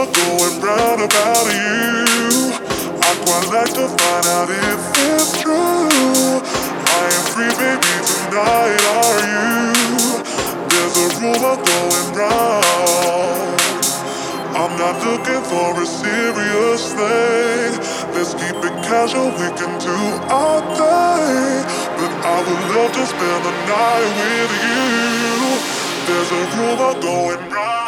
rumor going round about you. I'd quite like to find out if it's true. I am free, baby, tonight, are you? There's a rumor going round. I'm not looking for a serious thing. Let's keep it casual, we can do our thing. But I would love to spend the night with you. There's a rumor going round.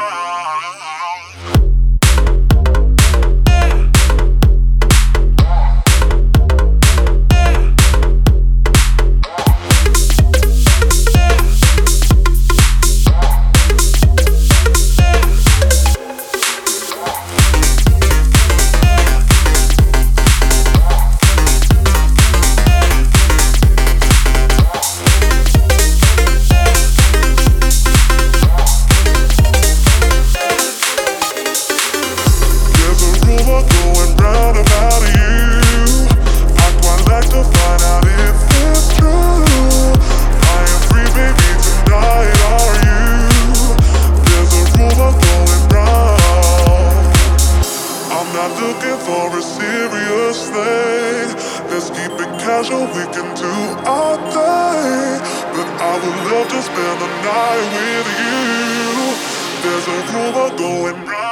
Looking for a serious thing. Let's keep it casual, we can do our thing. But I would love to spend the night with you. There's a rumor going round.